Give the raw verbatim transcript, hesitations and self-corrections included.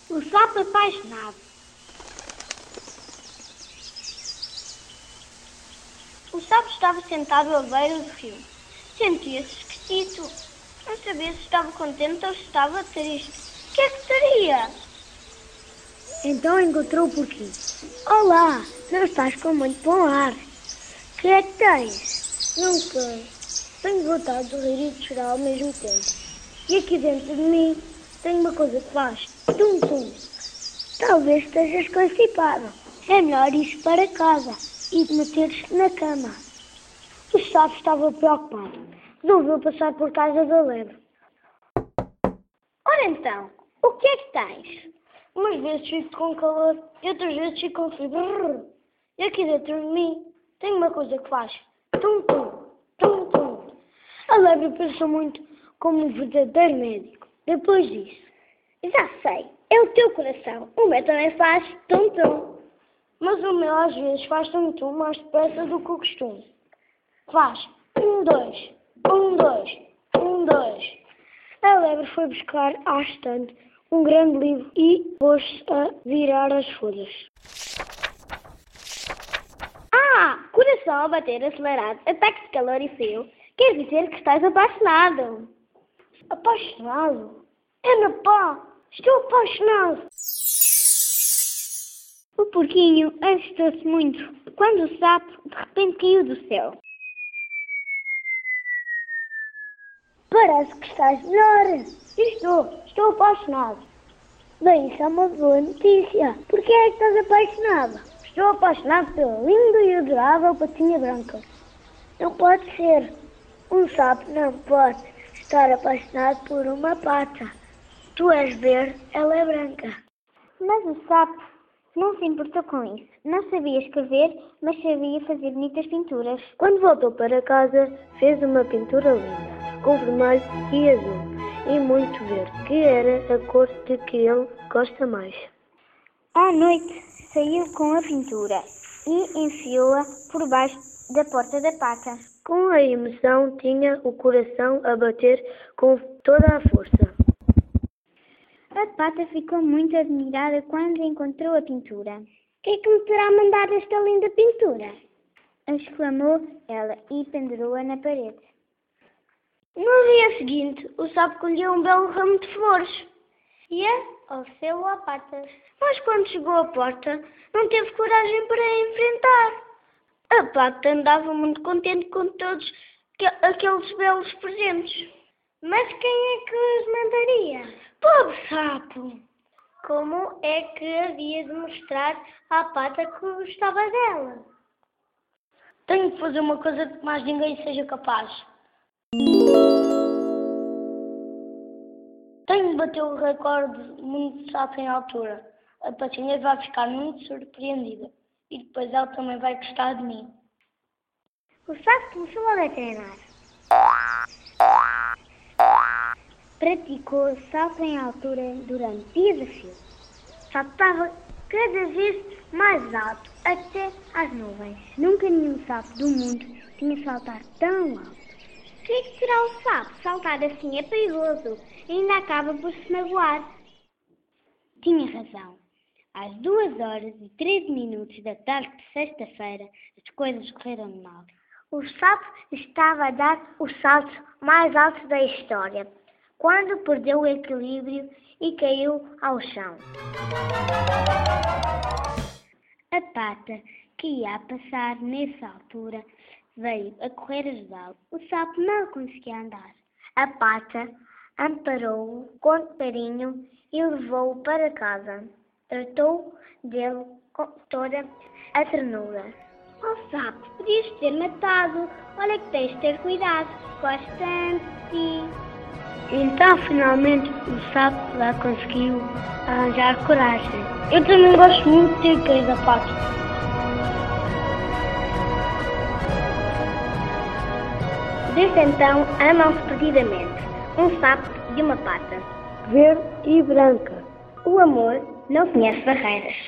O sapo apaixonado. O sapo estava sentado à beira do rio. Sentia-se esquisito. Não sabia se estava contente ou se estava triste. O que é que seria? Então encontrou o porquinho. Olá, não estás com muito bom ar. O que é que tens? Não sei. Tenho vontade de rir e de chorar ao mesmo tempo. E aqui dentro de mim tem uma coisa que faz tum-tum. Talvez estejas constipado. É melhor ir para casa e meter-te na cama. O sapo estava preocupado. Resolveu passar por casa da lebre. Ora então, o que é que tens? Umas vezes fico com calor e outras vezes fico com frio. E aqui dentro de mim tem uma coisa que faz tum-tum, tum-tum. A lebre pensou muito como um verdadeiro médico. Depois disse: já sei, é o teu coração. O meu também faz tum-tum. Mas o meu às vezes faz tum-tum mais depressa do que o costume. Faz um, dois, um, dois, um, dois. A lebre foi buscar à estante um grande livro e pôs-se a virar as folhas. Ah, coração a bater acelerado, ataque de calor e frio. Quer dizer que estás apaixonado. Apaixonado? Ana pá, estou apaixonado. O porquinho assustou-se muito quando o sapo de repente caiu do céu. Parece que estás melhor. Estou, estou apaixonado. Bem, isso é uma boa notícia. Por que é que estás apaixonado? Estou apaixonado pela linda e adorável patinha branca. Não pode ser. Um sapo não pode estar apaixonado por uma pata. Tu és verde, ela é branca. Mas o sapo não se importou com isso. Não sabia escrever, mas sabia fazer bonitas pinturas. Quando voltou para casa, fez uma pintura linda, com vermelho e azul, e muito verde, que era a cor de que ele gosta mais. À noite, saiu com a pintura e enfiou-a por baixo da porta da pata. Com a emoção, tinha o coração a bater com toda a força. A pata ficou muito admirada quando encontrou a pintura. Quem é que me terá mandado esta linda pintura? Exclamou ela e pendurou-a na parede. No dia seguinte, o sapo colheu um belo ramo de flores. Ia ao céu à patas. Mas quando chegou à porta, não teve coragem para a enfrentar. A pata andava muito contente com todos aqueles belos presentes. Mas quem é que os mandaria? Pobre sapo! Como é que havia de mostrar à pata que gostava dela? Tenho de fazer uma coisa que mais ninguém seja capaz. Tenho de bater o recorde do mundo de sapo em altura. A patinha vai ficar muito surpreendida. E depois ela também vai gostar de mim. O sapo começou a treinar. Praticou salto em altura durante dias a fio. Saltava cada vez mais alto, até às nuvens. Nunca nenhum sapo do mundo tinha saltado tão alto. O que é que será o sapo? Saltar assim é perigoso. Ainda acaba por se magoar. Tinha razão. Às duas horas e treze minutos da tarde de sexta-feira, as coisas correram mal. O sapo estava a dar o salto mais alto da história, quando perdeu o equilíbrio e caiu ao chão. A pata, que ia a passar nessa altura, veio a correr ajudá-lo. O sapo não conseguia andar. A pata amparou-o com carinho e levou-o para casa. Tratou dele com toda a ternura. Oh sapo, podias ter matado. Olha que tens de ter cuidado. Gosto tanto de ti. Então, finalmente, o sapo lá conseguiu arranjar coragem. Eu também gosto muito de ter caído a pata. Desde então, amam-se perdidamente. Um sapo e uma pata. Verde e branca. O amor não conhece barreiras.